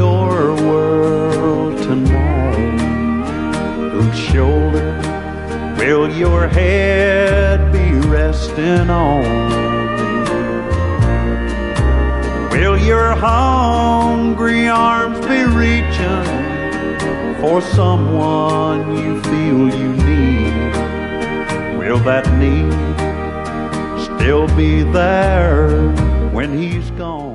your world tonight? Whose shoulder will your head be resting on? Will your hungry arms be reaching for someone you feel you need? Will that need still be there when he's gone?